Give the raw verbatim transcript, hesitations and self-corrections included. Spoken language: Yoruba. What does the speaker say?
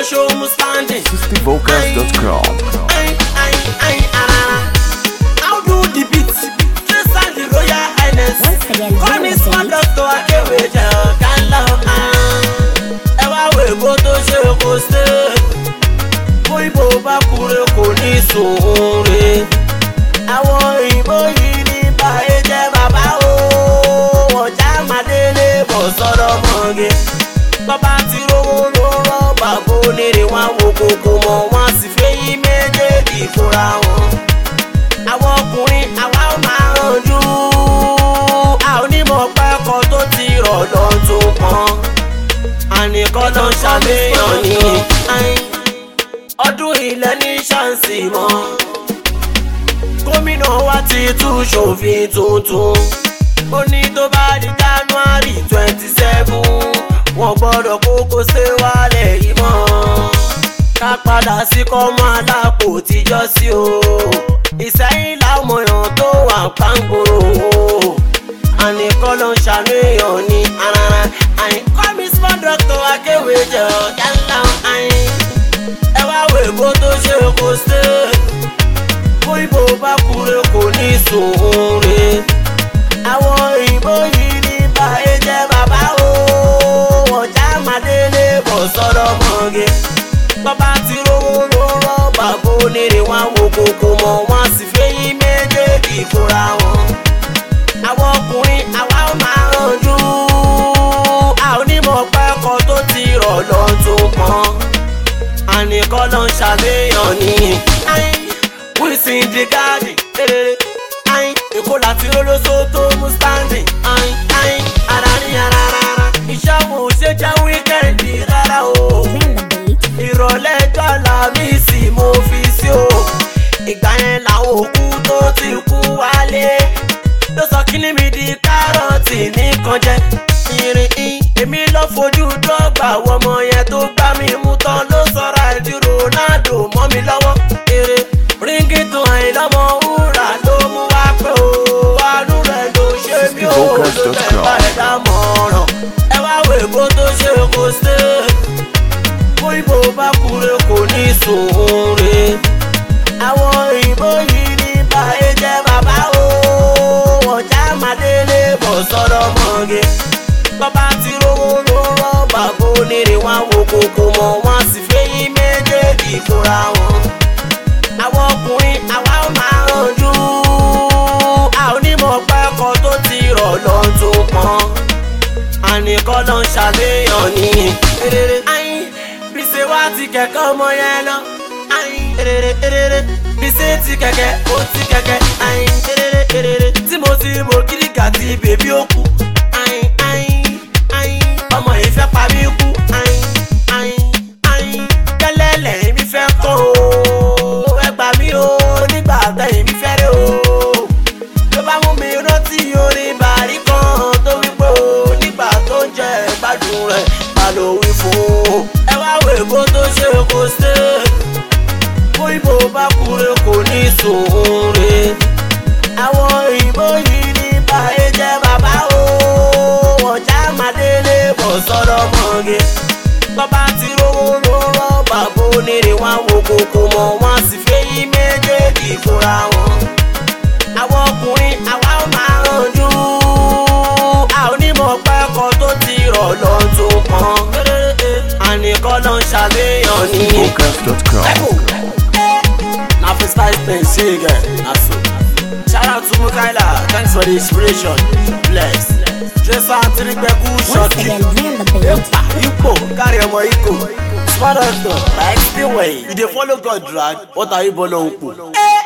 no show me standing. System Vocals dot com. Aye, aye, aye, ah. How do the beats? Just and the Royal Highness. Once again, Call me Dream the smart Beat. doctor, I can't wait, I can't love, ah. Ewa we go to show go stay. Boy, bo ba kure ko ni sore. Àwọn òyìnbó yìí ní báyé jẹ́ bàbá o. Ọjà màdélé bọ̀ sọ́dọ̀ mọ́gẹ́. Bàbá ti rówó ló rọ́ bàbá onírè wọn wo kókó mọ́ wọn sì fẹ́ yí méjèèjì fúnra wọn. Àwọn ọkùnrin àwa máa rànjú. A ò ní mọ̀ pẹ́kọ̀ tó ti rọ̀ lọ tó pọ́n. Ànìkọ́ ló ń ṣàléyàn ní ọdún ilẹ̀ ní ṣáǹsì mọ́. Gómìnà wa ti tún ṣòfin tuntun. Ó ní tó bá di January twenty seven wọ́n gbọ́dọ̀ kókó ṣe wálẹ̀ yìí mọ́. Ká padà sí kọ́mọ alápò tíjọ́ sí o. Ìsẹ́yìn làwọn èèyàn tó wà pàǹgbòrò o. Ànìkọ́ ló ń ṣàníyàn ní arara. Àyìnkọ́ mi small doctor akéwì jẹ́ ọ̀gá ńlá àyìn. Ẹ wá wo èbó tó ṣe kó ṣe. Bó ibo bá kúrè kò ní sùúrè. Àwọn òyìnbó yìí ní báyé jẹ́ bàbá o. Ọjà màdélé bọ̀ sọ́dọ̀ mọ́gẹ́. Bàbá ti rówó ló rọ́ bàbá onírè wọn wo kókó mọ́ wọn sì fẹ́ yí méjèèjì fúnra wọn. Àwọn ọkùnrin àwa máa rànjú. A ò ní mọ̀ pẹ́kọ̀ tó ti rọ̀ lọ tó pọ́n. Ànìkọ́ ló ń ṣàléyàn ní Wilson the garden. Èkó láti rólóso tó mú standing. Ara ní ara rárá. Iṣẹ́ wo ṣe jẹ́ wíkẹ́ndì rárá o. Dream the Beat. Ìrọ̀lẹ́ ẹjọ́ Lámísì mo fi sí o. Ìgbà yẹn làwọn òkú tó ti kú wálé. Ló sọ kíní mi di kárọ̀tì nìkan jẹ́. Irin in èmi lọ fojú dọ́gba wọmọ yẹn tó gbá mi mú tán ló sọra ẹ̀dí Ronaldo mọ́ mi lọ́wọ́. Eré ríngì tó àyìn lọ́mọ wúrà ló mú wá pé o. Àánú rẹ̀ ló ṣe mí o. Ló fẹ́ bá ẹ̀dá mọ̀ràn. Ẹ wá wo èbó tó ṣe kó ṣe. Bó ibo bá kúrè kò ní sùúrè. Àwọn òyìnbó yìí ní báyé jẹ́ bàbá o. Ọjà màdélé bọ̀ sọ́dọ̀ mọ́gẹ́. Bàbá ti rówó ló rọ́ bàbá onírè wọn wo kókó mọ́ wọn sì fẹ́ yí méjèèjì fúnra wọn. Àwọn ọkùnrin àwa máa rànjú. A ò ní mọ̀ pẹ́kọ̀ tó ti rọ̀ lọ tó pọ́n. Ànìkọ́ ló ń ṣàléyàn ní eré. Bí ṣe wá ti kẹ̀kẹ́ ọmọ yẹn lọ. Bí ṣe ti kẹ̀kẹ́ ó ti kẹ̀kẹ́. Tí mo ti mọ̀ kíríkà ti bèbí ó kú. Ọmọ yìí fẹ́ pa mí kú. Kẹ́lẹ́lẹ̀ mi fẹ́ kọ́ o. Ẹ gbà mí o nígbà tẹ̀yìn mi fẹ́ rẹ́ o. Ló bá mú mi rántí orin bàrí kan tó wípé o. Nígbà tó ń jẹ ìgbádùn rẹ̀ bá ló wí fún o. Ẹ wá wo èbó tó ṣe kó ṣe. Bó ibo bá kúrè kò ní sùúrè. Àwọn òyìnbó yìí ní báyé jẹ́ bàbá o. Ọjà màdélé bọ̀ sọ́dọ̀ mọ́gẹ́. Bàbá ti rówó ló rọ́ bàbá onírè wọn wo kókó mọ́ wọn sì fẹ́ yí méjèèjì fúnra wọn. Àwọn ọkùnrin àwa máa rànjú. A ò ní mọ̀ pẹ́kọ̀ tó ti rọ̀ lọ tó pọ́n. Ànìkọ́ ló ń ṣàléyàn ní Vocals dot com. Na freestyle thing say again. Na so. Shout out to Mukaila, thanks for the inspiration. Bless. Tracer and Tirikbeku shot Once you. again, Dream the Beat. Epa, Igbo, carry ọmọ Igbo. Smart doctor, like still way. You dey follow God drag, what are you bolo unku?